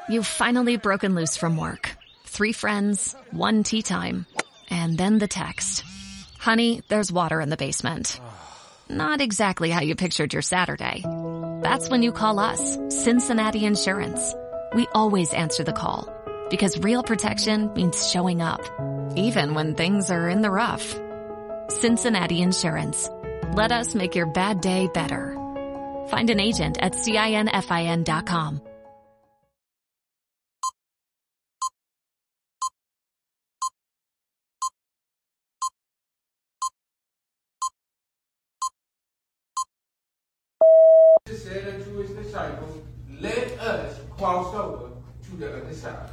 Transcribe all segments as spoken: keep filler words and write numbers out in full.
You've finally broken loose from work. Three friends, one tea time, and then the text. Honey, there's water in the basement. Not exactly how you pictured your Saturday. That's when you call us, Cincinnati Insurance. We always answer the call because real protection means showing up, even when things are in the rough. Cincinnati Insurance. Let us make your bad day better. Find an agent at cinfin dot com. Jesus said unto his disciples, let us cross over to the other side.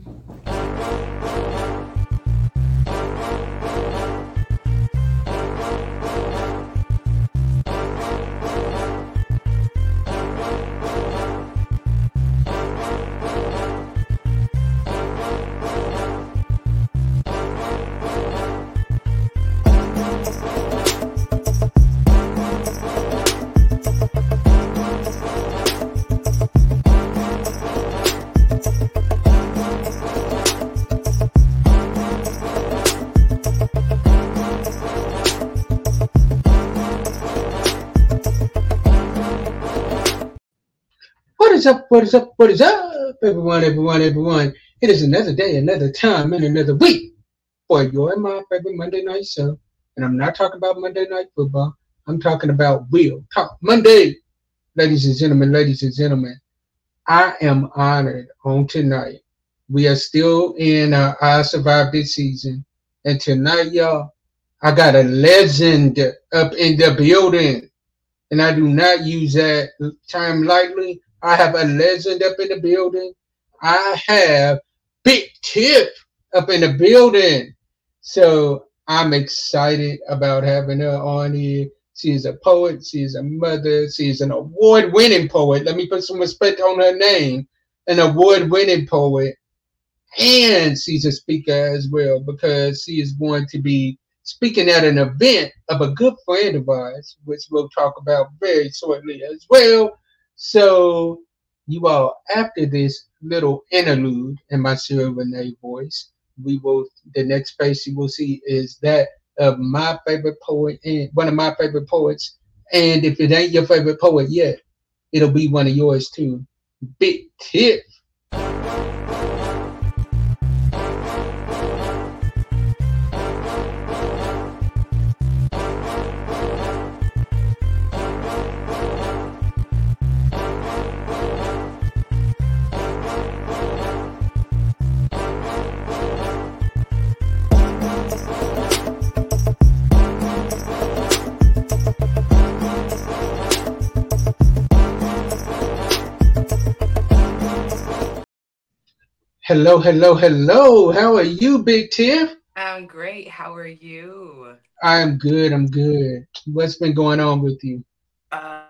What is up, what is up, what is up, everyone, everyone, everyone. It is another day, another time, and another week for your and my favorite Monday night show. And I'm not talking about Monday Night Football. I'm talking about Real Talk Monday. Ladies and gentlemen, ladies and gentlemen, I am honored on tonight. We are still in uh, I Survived This season. And tonight, y'all, I got a legend up in the building. And I do not use that term lightly. I have a legend up in the building. I have Big Tiff up in the building. So I'm excited about having her on here. She is a poet. She is a mother. She is an award-winning poet. Let me put some respect on her name. An award-winning poet. And she's a speaker as well because she is going to be speaking at an event of a good friend of ours, which we'll talk about very shortly as well. So, you all, after this little interlude in my Cheryl Renee voice, we will, the next space you will see is that of my favorite poet and one of my favorite poets. And if it ain't your favorite poet yet, it'll be one of yours too. Big Tiff. Hello, hello, hello. How are you, Big Tiff? I'm great. How are you? I'm good. I'm good. What's been going on with you? Uh,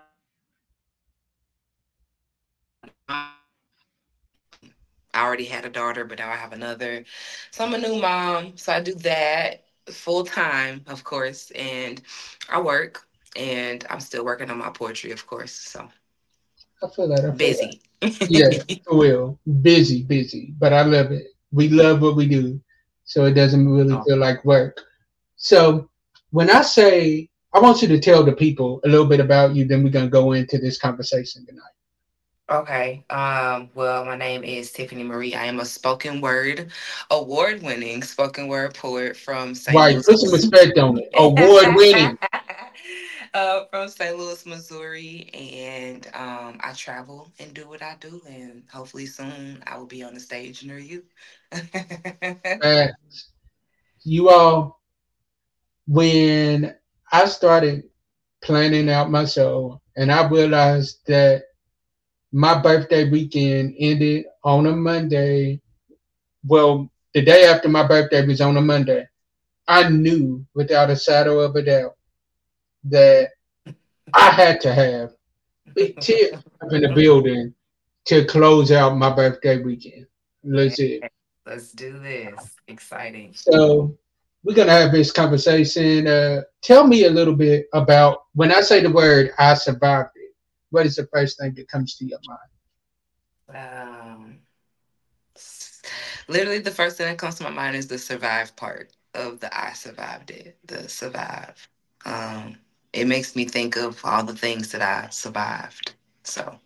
I already had a daughter, but now I have another. So I'm a new mom. So I do that full time, of course, and I work, and I'm still working on my poetry, of course. So I feel that. I feel busy. that. Yeah, for real. Busy, busy. But I love it. We love what we do. So it doesn't really Oh. feel like work. So when I say, I want you to tell the people a little bit about you, then we're going to go into this conversation tonight. Okay. Um, well, my name is Tiffany Marie. I am a spoken word, award winning spoken word poet from Saint Right. Louis. Put some respect on it. Award winning. uh, from Saint Louis, Missouri. And um, I travel and do what I do. And hopefully soon I will be on the stage near you. Uh, you all, when I started planning out my show and I realized that my birthday weekend ended on a Monday. Well, the day after my birthday was on a Monday. I knew without a shadow of a doubt that I had to have Big Tiff up in the building to close out my birthday weekend. Legit. Let's do this. Exciting. So we're going to have this conversation. Uh, tell me a little bit about when I say the word I survived it. What is the first thing that comes to your mind? Um, Literally, the first thing that comes to my mind is the survive part of the I survived it, the survive. Um, it makes me think of all the things that I survived. So,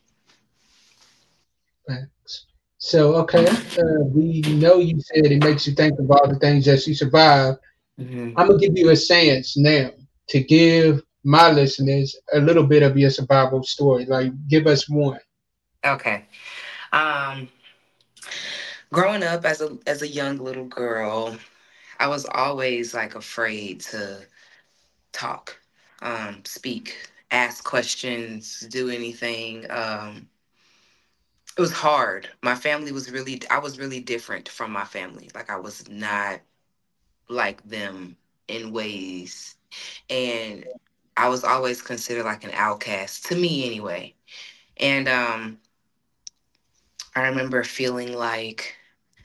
Facts. So, okay, uh, we know you said it makes you think of all the things that you survived. mhm. I'm gonna give you a chance now to give my listeners a little bit of your survival story. Like, give us one. Okay. Um, growing up as a as a young little girl, I was always like afraid to talk, um, speak, ask questions, do anything. Um, it was hard. My family was really, I was really different from my family. Like I was not like them in ways. And I was always considered like an outcast, to me anyway. And um, I remember feeling like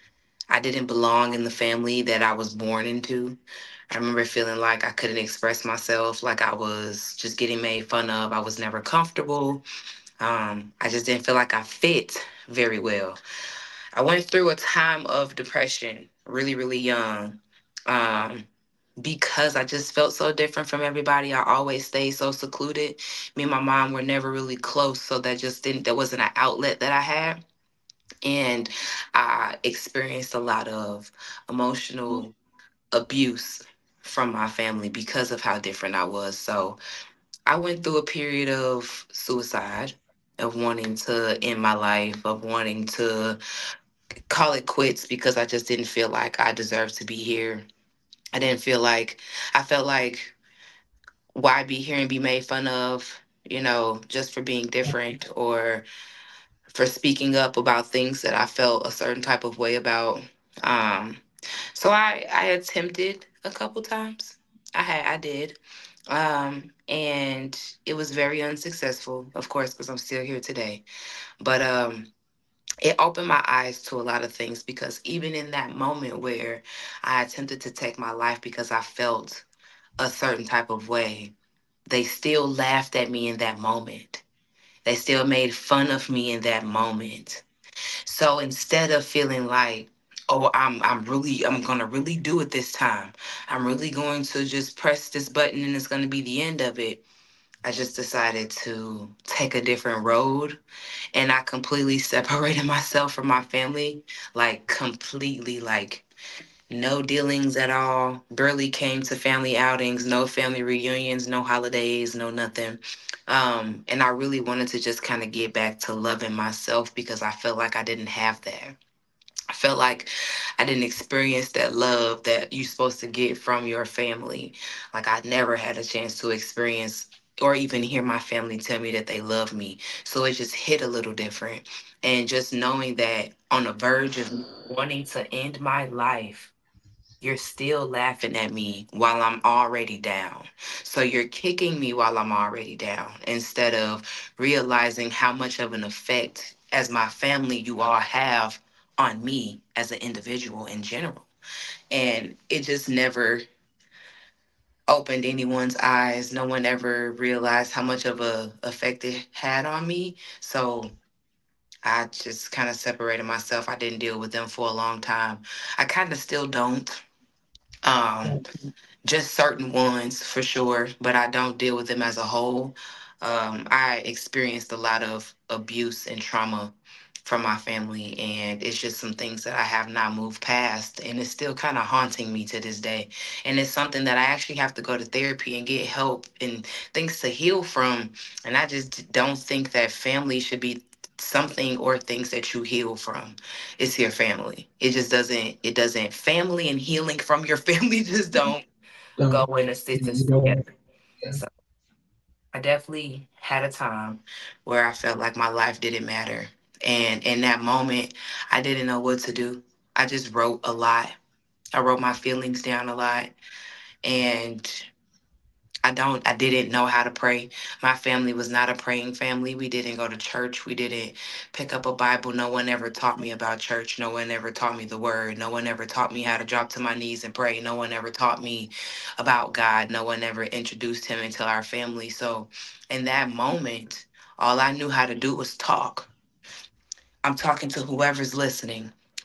I didn't belong in the family that I was born into. I remember feeling like I couldn't express myself, like I was just getting made fun of. I was never comfortable. Um, I just didn't feel like I fit very well. I went through a time of depression really, really young. Um, because I just felt so different from everybody. I always stayed so secluded. Me and my mom were never really close, so that just didn't that wasn't an outlet that I had. And I experienced a lot of emotional abuse from my family because of how different I was. So I went through a period of suicide, of wanting to end my life, of wanting to call it quits because I just didn't feel like I deserved to be here. I didn't feel like, I felt like, why be here and be made fun of, you know, just for being different or for speaking up about things that I felt a certain type of way about. Um, so I, I attempted a couple times. I had, I did. Um, and it was very unsuccessful, of course, because I'm still here today. But um, it opened my eyes to a lot of things because even in that moment where I attempted to take my life because I felt a certain type of way, they still laughed at me in that moment. They still made fun of me in that moment. So instead of feeling like, oh, I'm I'm really I'm gonna really do it this time. I'm really going to just press this button and it's gonna be the end of it. I just decided to take a different road and I completely separated myself from my family. Like completely like no dealings at all. Barely came to family outings, no family reunions, no holidays, no nothing. Um, and I really wanted to just kind of get back to loving myself because I felt like I didn't have that. I felt like I didn't experience that love that you're supposed to get from your family. Like I never had a chance to experience or even hear my family tell me that they love me. So it just hit a little different. And just knowing that on the verge of wanting to end my life, you're still laughing at me while I'm already down. So you're kicking me while I'm already down instead of realizing how much of an effect as my family you all have on me as an individual in general. And it just never opened anyone's eyes. No one ever realized how much of a effect it had on me. So I just kind of separated myself. I didn't deal with them for a long time. I kind of still don't. Um, just certain ones for sure, but I don't deal with them as a whole. Um, I experienced a lot of abuse and trauma from my family, and it's just some things that I have not moved past, and it's still kind of haunting me to this day. And it's something that I actually have to go to therapy and get help and things to heal from. And I just don't think that family should be something or things that you heal from. It's your family. It just doesn't, it doesn't, family and healing from your family just don't go Don't in you assistance know? together. So I definitely had a time where I felt like my life didn't matter. And in that moment, I didn't know what to do. I just wrote a lot. I wrote my feelings down a lot. And I don't, I didn't know how to pray. My family was not a praying family. We didn't go to church. We didn't pick up a Bible. No one ever taught me about church. No one ever taught me the word. No one ever taught me how to drop to my knees and pray. No one ever taught me about God. No one ever introduced him into our family. So in that moment, all I knew how to do was talk. I'm talking to whoever's listening.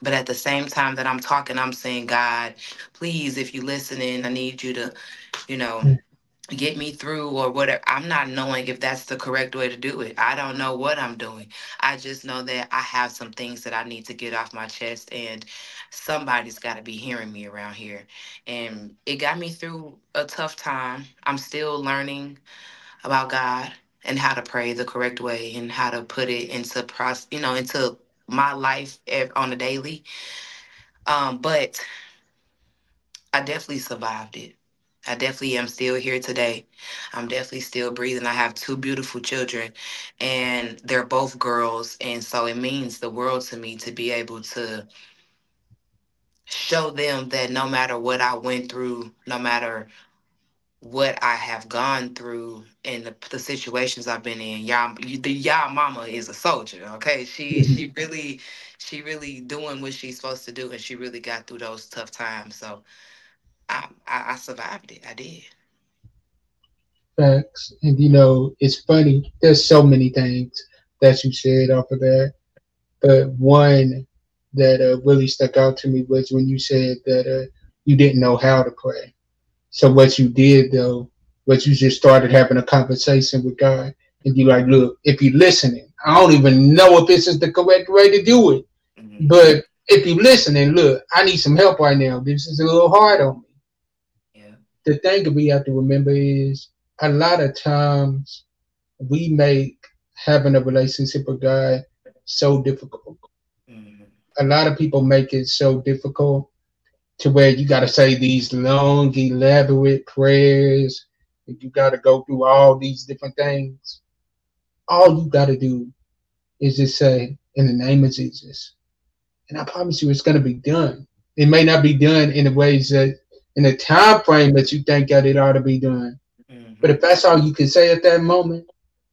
But at the same time that I'm talking, I'm saying, God, please, if you listening, I need you to, you know, get me through or whatever. I'm not knowing if that's the correct way to do it. I don't know what I'm doing. I just know that I have some things that I need to get off my chest, and somebody's got to be hearing me around here. And it got me through a tough time. I'm still learning about God and how to pray the correct way and how to put it into process, you know, into my life ev- on a daily. Um, but I definitely survived it. I definitely am still here today. I'm definitely still breathing. I have two beautiful children, and they're both girls. And so it means the world to me to be able to show them that no matter what I went through, no matter what I have gone through and the, the situations I've been in, y'all, you- the y'all mama is a soldier. Okay, she Mhm. she really she really doing what she's supposed to do, and she really got through those tough times. So I I, I survived it. I did. Facts. And you know, it's funny. There's so many things that you said off of that, but one that uh, really stuck out to me was when you said that uh, you didn't know how to pray. So what you did though was you just started having a conversation with God, and you like, look, if you're listening, I don't even know if this is the correct way to do it, Hmm. but if you're listening, look, I need some help right now. This is a little hard on me. Yeah. The thing that we have to remember is a lot of times we make having a relationship with God so difficult. Hmm. A lot of people make it so difficult to where you got to say these long, elaborate prayers. You got to go through all these different things. All you got to do is just say, in the name of Jesus. And I promise you, it's going to be done. It may not be done in the ways that, in the time frame that you think that it ought to be done. But if Hmm. that's all you can say at that moment,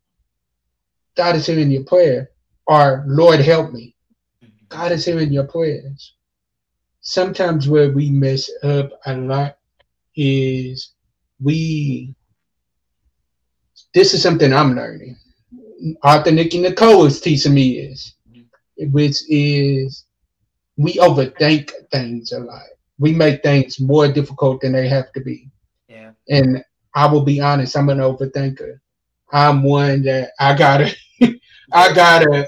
God is hearing your prayer. Or, Lord, help me. God is hearing your prayers. Sometimes where we mess up a lot is we, this is something I'm learning. Arthur Nicky Nicole is teaching me is, which is we overthink things a lot. We make things more difficult than they have to be. Yeah. And I will be honest, I'm an overthinker. I'm one that I gotta, I Very. gotta,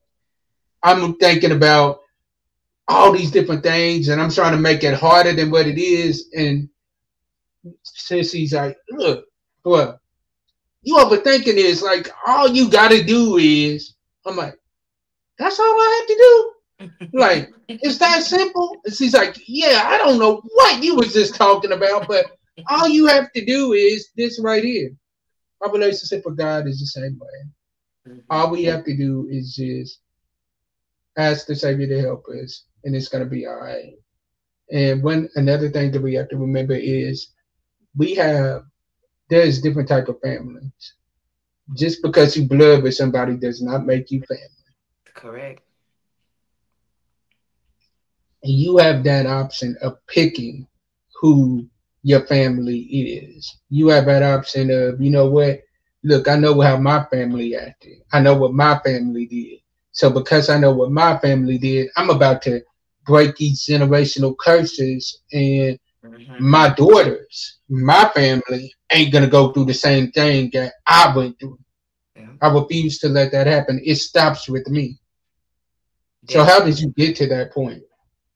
I'm thinking about all these different things and I'm trying to make it harder than what it is. And since he's like, look, bro, you overthinking this. Like, all you gotta do is, I'm like, that's all I have to do? Like, it's that simple? And she's like, yeah, I don't know what you was just talking about, but all you have to do is this right here. Our relationship with God is the same way. All Hmm. we have to do is just ask the Savior to help us, and it's gonna be all right. And one another thing that we have to remember is we have there's different type of families. Just because you blood with somebody does not make you family. Correct. And you have that option of picking who your family is. You have that option of, you know what? Look, I know how my family acted. I know what my family did. So because I know what my family did, I'm about to break these generational curses, and Hmm. my daughters, my family ain't gonna go through the same thing that I went through. Yeah. I refuse to let that happen. It stops with me. So how did Definitely. you get to that point?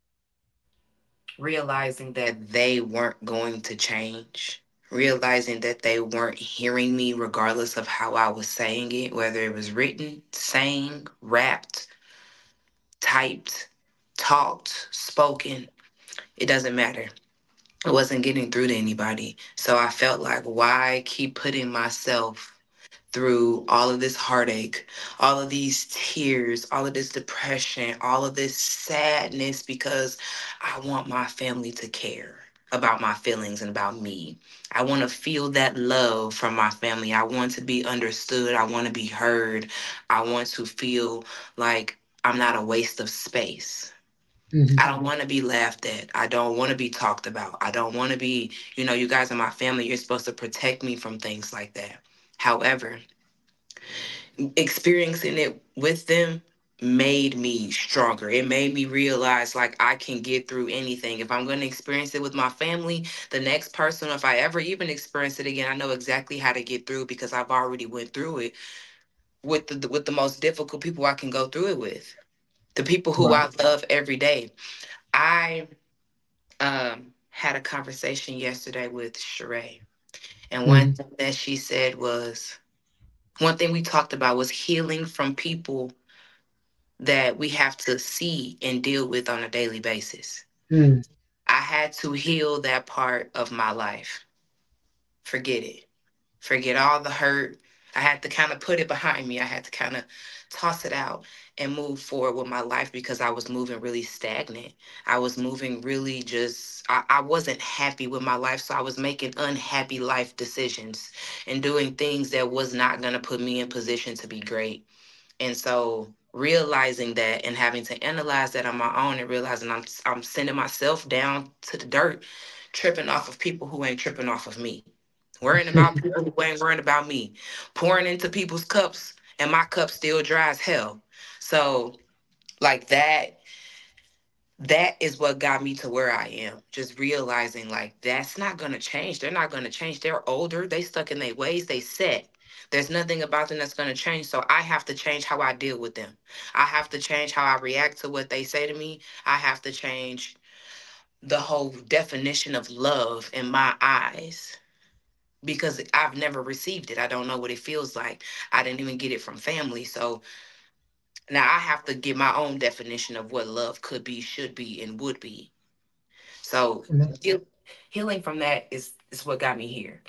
Realizing that they weren't going to change, realizing that they weren't hearing me regardless of how I was saying it, whether it was written, sang, rapped, typed, talked, spoken, it doesn't matter. It wasn't getting through to anybody. So I felt like, why keep putting myself through all of this heartache, all of these tears, all of this depression, all of this sadness because I want my family to care about my feelings and about me. I want to feel that love from my family. I want to be understood. I want to be heard. I want to feel like I'm not a waste of space. Mm-hmm. I don't want to be laughed at. I don't want to be talked about. I don't want to be, you know, you guys are my family. You're supposed to protect me from things like that. However, experiencing it with them, made me stronger. It made me realize like I can get through anything. If I'm going to experience it with my family, the next person, if I ever even experience it again, I know exactly how to get through because I've already went through it with the with the most difficult people I can go through it with. The people who Right. I love every day. I um had a conversation yesterday with Sheree, and one Mm-hmm. thing that she said was one thing we talked about was healing from people that we have to see and deal with on a daily basis. Mm. I had to heal that part of my life. Forget it. Forget all the hurt. I had to kind of put it behind me. I had to kind of toss it out and move forward with my life because I was moving really stagnant. I was moving really just, I, I wasn't happy with my life. So I was making unhappy life decisions and doing things that was not going to put me in position to be great. And so realizing that and having to analyze that on my own and realizing I'm I'm sending myself down to the dirt, tripping off of people who ain't tripping off of me. Worrying about people who ain't worrying about me. Pouring into people's cups and my cup still dry as hell. So like that that is what got me to where I am. Just realizing like that's not gonna change. They're not gonna change. They're older. They stuck in their ways. They set. There's nothing about them that's gonna change. So I have to change how I deal with them. I have to change how I react to what they say to me. I have to change the whole definition of love in my eyes because I've never received it. I don't know what it feels like. I didn't even get it from family. So now I have to get my own definition of what love could be, should be, and would be. So And, that, heal, healing from that is is what got me here.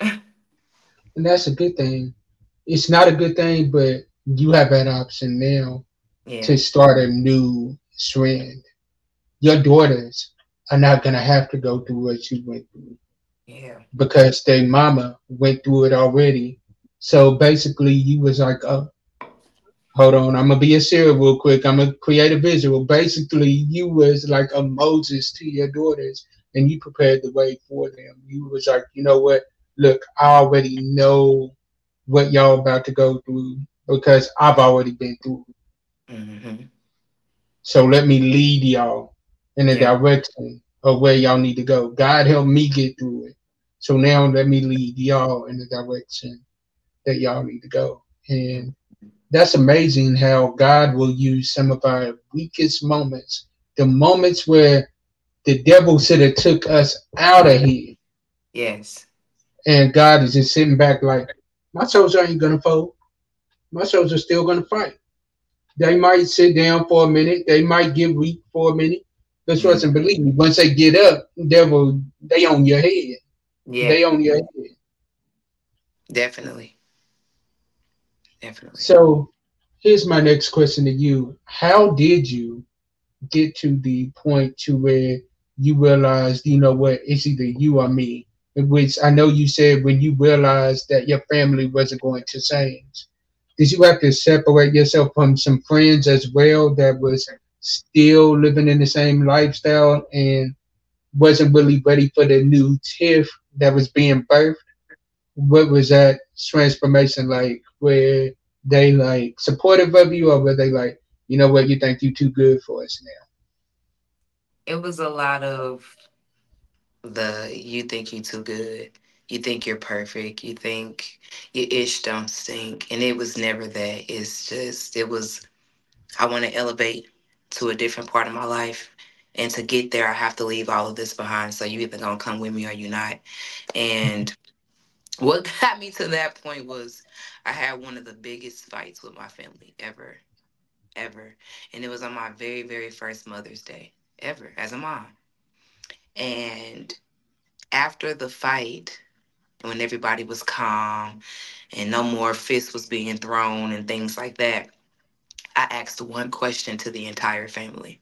and that's a good thing. It's not a good thing, but you have that option now Yeah, to start a new trend. Your daughters are not gonna have to go through what you went through yeah, because their mama went through it already. So basically, you was like, oh, hold on, I'm gonna be a serial real quick. I'm gonna create a visual. Basically, you was like a Moses to your daughters, and you prepared the way for them. You was like, you know what? Look, I already know what y'all about to go through because I've already been through. hmm, So let me lead y'all in the yeah, direction of where y'all need to go. God helped me get through it. So now let me lead y'all in the direction that y'all need to go. And that's amazing how God will use some of our weakest moments, the moments where the devil should have took us out of here. yes, And God is just sitting back like, my soldiers ain't gonna fold. My soldiers are still gonna fight. They might sit down for a minute. They might get weak for a minute. But trust and mm, believe me, once they get up, devil, they on your head. yeah, They on your head. definitely, definitely. So here's my next question to you. How did you get to the point to where you realized, you know what, it's either you or me? Which I know you said when you realized that your family wasn't going to change. Did you have to separate yourself from some friends as well that was still living in the same lifestyle and wasn't really ready for the new Tiff that was being birthed? What was that transformation like? Where they like supportive of you, or were they like, you know what, you think you too good for us now? It was a lot of the you think you too good, you think you're perfect, you think your ish don't stink, and it was never that. It's just it was I want to elevate to a different part of my life. And to get there, I have to leave all of this behind. So you either gonna come with me or you not. And what got me to that point was I had one of the biggest fights with my family ever, ever. And it was on my very, very first Mother's Day ever as a mom. And after the fight, when everybody was calm and no more fists was being thrown and things like that, I asked one question to the entire family.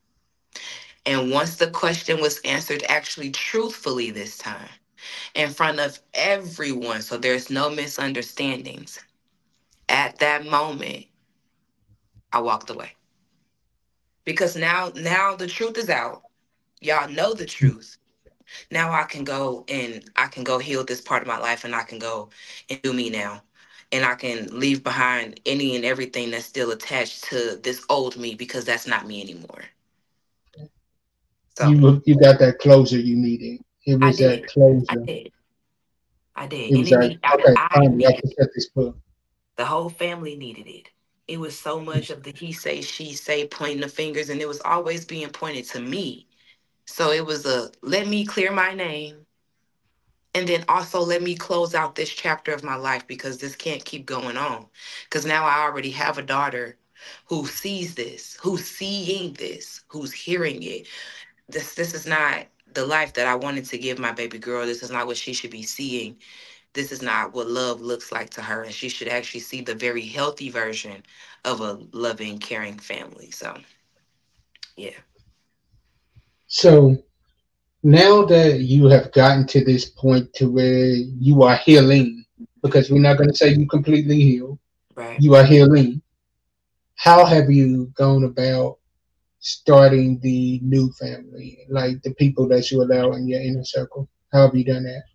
And once the question was answered actually truthfully this time, in front of everyone, so there's no misunderstandings, at that moment, I walked away. Because now now the truth is out. Y'all know the truth. Now I can go and I can go heal this part of my life and I can go and do me now. and I can leave behind any and everything that's still attached to this old me because that's not me anymore. So You you got that closure you needed. It I was that did. I closure. did. I did. It And was it like, need, I, okay, I finally, I needed can it. shut this book. The whole family needed it. It was so much of the he say, she say, pointing the fingers, and it was always being pointed to me. So it was a let me clear my name. And then also let me close out this chapter of my life because this can't keep going on. Because now I already have a daughter who sees this, who's seeing this, who's hearing it. This this is not the life that I wanted to give my baby girl. This is not what she should be seeing. This is not what love looks like to her. And she should actually see the very healthy version of a loving, caring family. So yeah. So now that you have gotten to this point to where you are healing, because we're not going to say you completely healed, Right. you are healing. How have you gone about starting the new family, like the people that you allow in your inner circle? How have you done that?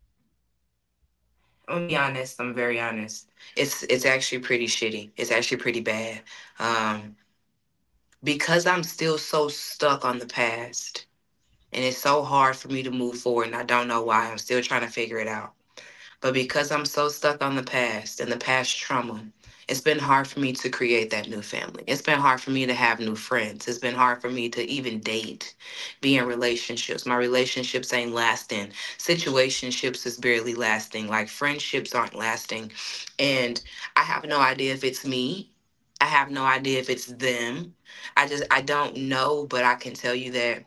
I'm gonna be honest. I'm very honest. It's it's actually pretty shitty. It's actually pretty bad. Um, because I'm still so stuck on the past, and it's so hard for me to move forward. And I don't know why. I'm still trying to figure it out. But because I'm so stuck on the past and the past trauma, it's been hard for me to create that new family. It's been hard for me to have new friends. It's been hard for me to even date, be in relationships. My relationships ain't lasting. Situationships is barely lasting. Like friendships aren't lasting. And I have no idea if it's me. I have no idea if it's them. I just, I don't know, but I can tell you that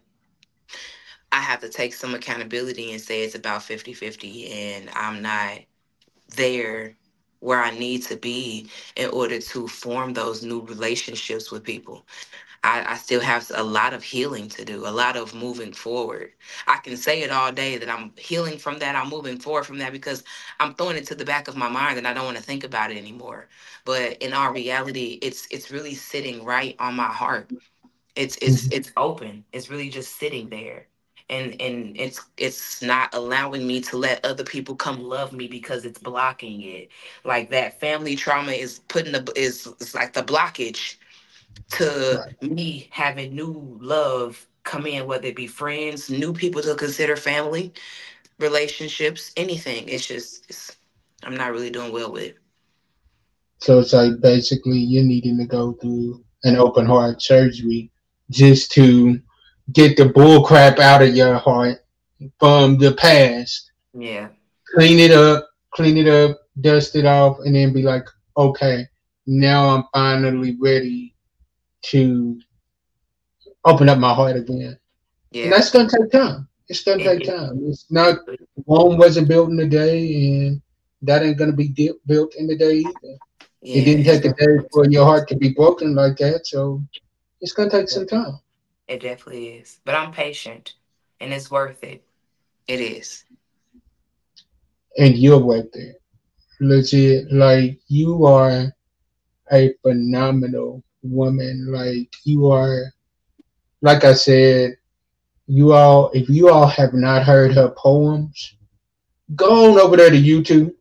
I have to take some accountability and say it's about fifty-fifty, and I'm not there where I need to be in order to form those new relationships with people. I, I still have a lot of healing to do, a lot of moving forward. I can say it all day that I'm healing from that, I'm moving forward from that because I'm throwing it to the back of my mind and I don't want to think about it anymore. But in our reality, it's it's really sitting right on my heart. It's it's Mhm. it's open. It's really just sitting there. And and it's it's not allowing me to let other people come love me because it's blocking it. Like that family trauma is putting the is it's like the blockage to Right. me having new love come in, whether it be friends, new people to consider family, relationships, anything. It's just it's, I'm not really doing well with it. So it's like basically you're needing to go through an open heart surgery just to get the bull crap out of your heart from the past, Yeah. clean it up, clean it up, dust it off, and then be like, okay, now I'm finally ready to open up my heart again. And Yeah. that's gonna take time. It's gonna It, take it, time. It's not it, Rome wasn't built in a day, and that ain't gonna be di- built in a day either. It yeah, didn't it take a day definitely for your heart to be broken like that, so it's gonna take is. some time. It definitely is. But I'm patient and it's worth it. It is. And you're right there. Legit, like you are a phenomenal woman. Like you are, like I said, you all, if you all have not heard her poems, go on over there to YouTube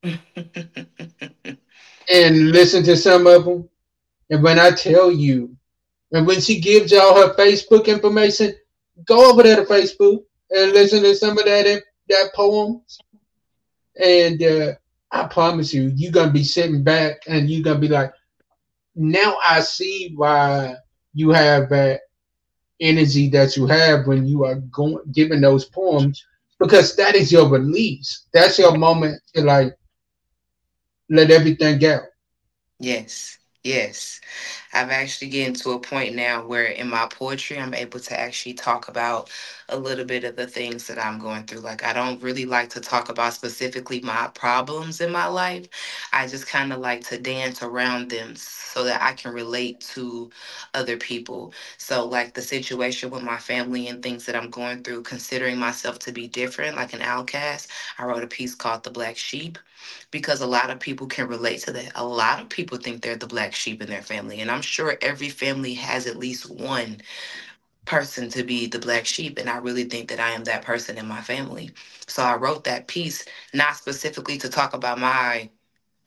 and listen to some of them. And when I tell you, and when she gives y'all her Facebook information, go over there to Facebook and listen to some of that that poems. And uh, I promise you, you're gonna be sitting back and you're gonna be like, now I see why you have that energy that you have when you are going giving those poems, because that is your release. That's your moment to like let everything out. Yes, yes. I've actually getting to a point now where in my poetry, I'm able to actually talk about a little bit of the things that I'm going through. Like, I don't really like to talk about specifically my problems in my life. I just kind of like to dance around them so that I can relate to other people. So, like the situation with my family and things that I'm going through, considering myself to be different, like an outcast, I wrote a piece called The Black Sheep because a lot of people can relate to that. A lot of people think they're the black sheep in their family. And I'm sure every family has at least one person to be the black sheep. And I really think that I am that person in my family. So I wrote that piece, not specifically to talk about my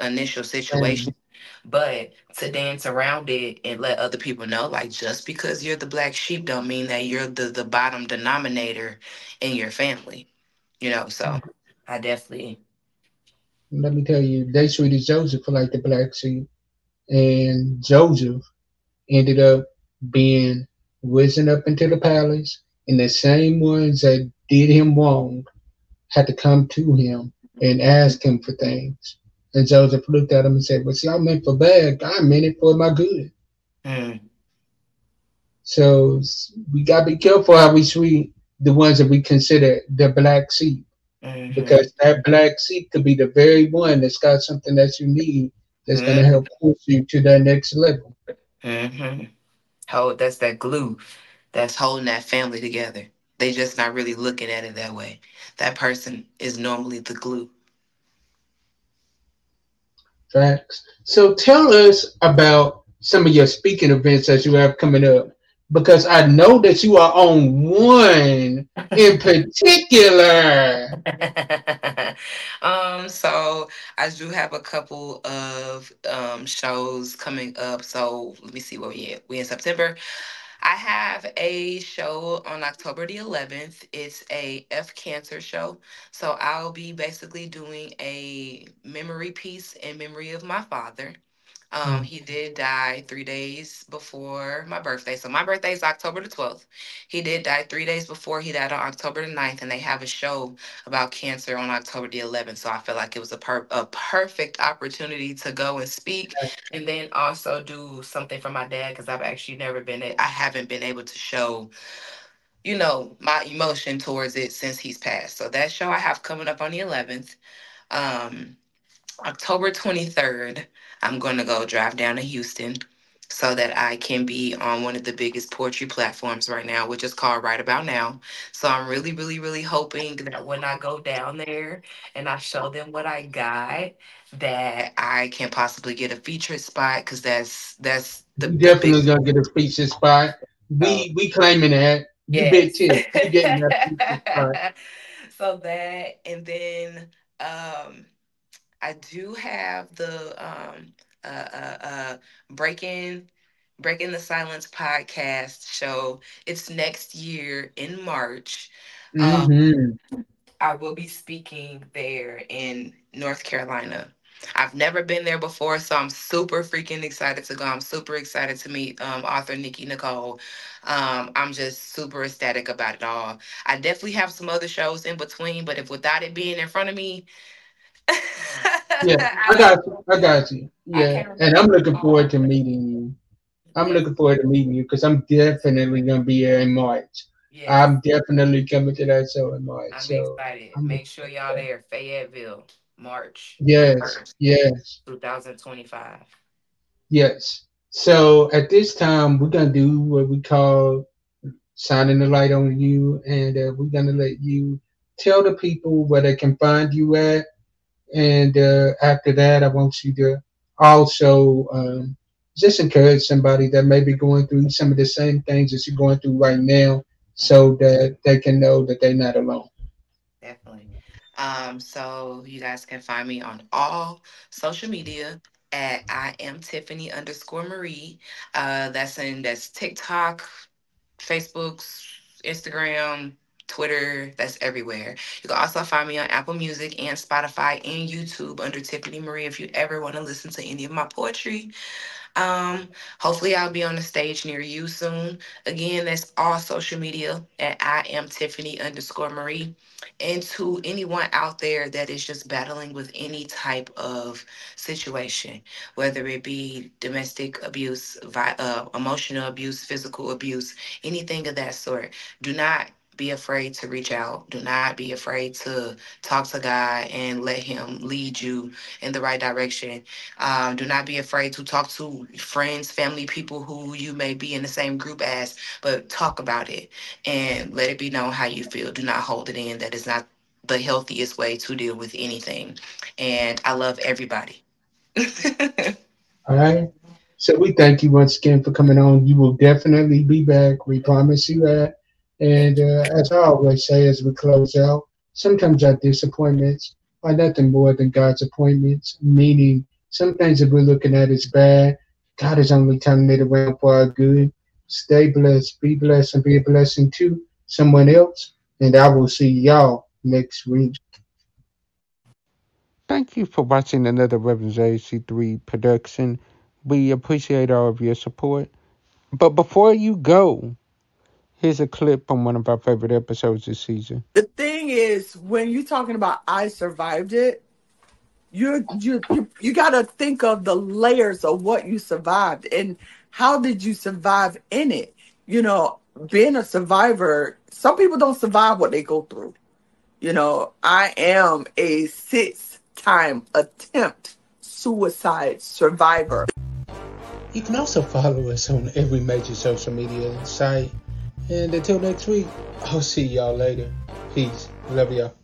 initial And situation. But to dance around it and let other people know, like, just because you're the black sheep don't mean that you're the, the bottom denominator in your family. You know, so I definitely. let me tell you, they treated Joseph like the black sheep, and Joseph ended up being risen up into the palace, and the same ones that did him wrong had to come to him and ask him for things. And Joseph looked at him and said, "Well, see, I meant for bad. God meant it for my good." Mm, So we gotta be careful how we treat the ones that we consider the black sheep, mm-hmm, because that black sheep could be the very one that's got something that you need that's gonna mm-hmm, help push you to that next level. mm-hmm. Hold, that's that glue that's holding that family together. They just not really looking at it that way. That person is normally the glue. Facts. So tell us about some of your speaking events that you have coming up, because I know that you are on one in particular. um, so I do have a couple of um shows coming up. So let me see where we at. We in September. I have a show on October the eleventh. It's a F Cancer show. So I'll be basically doing a memory piece in memory of my father. Um, Mm. he did die three days before my birthday. So my birthday is October the twelfth. He did die three days before. He died on October the ninth, and they have a show about cancer on October the eleventh. So I feel like it was a, per- a perfect opportunity to go and speak, and then also do something for my dad, because I've actually never been, a- I haven't been able to show, you know, my emotion towards it since he's passed. So that show I have coming up on the eleventh. Um, October twenty-third, I'm going to go drive down to Houston so that I can be on one of the biggest poetry platforms right now, which is called Right About Now. So I'm really, really, really hoping that when I go down there and I show them what I got, that I can possibly get a featured spot, because that's that's the You the definitely big. gonna get a feature spot. So We we claiming that. You big yes. tip. You getting that feature spot. So that, and then um I do have the um uh uh, uh breaking breaking the silence podcast show. It's next year in March. Um Mm-hmm. I will be speaking there in North Carolina. I've never been there before, so I'm super freaking excited to go. I'm super excited to meet um, author Nikki Nicole. Um, I'm just super ecstatic about it all. I definitely have some other shows in between, but if without it being in front of me, Yeah, I I don't. got you. I got you. I Yeah, can't and remember I'm looking all forward to of it. meeting you. I'm Yes, looking forward to meeting you because I'm definitely gonna be here in March. yes. I'm definitely coming to that show in March. I'm So excited. I'm Make looking sure forward y'all to that. there. Fayetteville, March the Yes, first, yes, twenty twenty-five. yes. So at this time, we're gonna do what we call shining the light on you, and uh, we're gonna let you tell the people where they can find you at. And uh, after that, I want you to also um, just encourage somebody that may be going through some of the same things that you're going through right now, so that they can know that they're not alone. Definitely. Um, so you guys can find me on all social media at I am Tiffany underscore Marie. Uh, that's in that's TikTok, Facebook, Instagram, Twitter. That's everywhere. You can also find me on Apple Music and Spotify and YouTube under Tiffany Marie if you ever want to listen to any of my poetry. Um, Hopefully I'll be on the stage near you soon. Again, that's all social media at I am Tiffany underscore Marie. And to anyone out there that is just battling with any type of situation, whether it be domestic abuse, vi- uh, emotional abuse, physical abuse, anything of that sort, do not be afraid to reach out. Do not be afraid to talk to God and let Him lead you in the right direction. Um, do not be afraid to talk to friends, family, people who you may be in the same group as, but talk about it and let it be known how you feel. Do not hold it in. That is not the healthiest way to deal with anything. And I love everybody. All right. So we thank you once again for coming on. You will definitely be back. We promise you that. And Thank you. uh, as I always say as we close out, sometimes our disappointments are nothing more than God's appointments, meaning Some things that we're looking at is bad. God is only turning it around for our good. Stay blessed, be blessed, and be a blessing to someone else. And I will see y'all next week. Thank you for watching another Reverend J C three production. We appreciate all of your support. But before you go, here's a clip from one of our favorite episodes this season. The thing is, when you're talking about I survived it, you you you, you got to think of the layers of what you survived and how did you survive in it. You know, being a survivor, some people don't survive what they go through. You know, I am a six-time attempt suicide survivor. You can also follow us on every major social media site. And until next week, I'll see y'all later. Peace. Love y'all.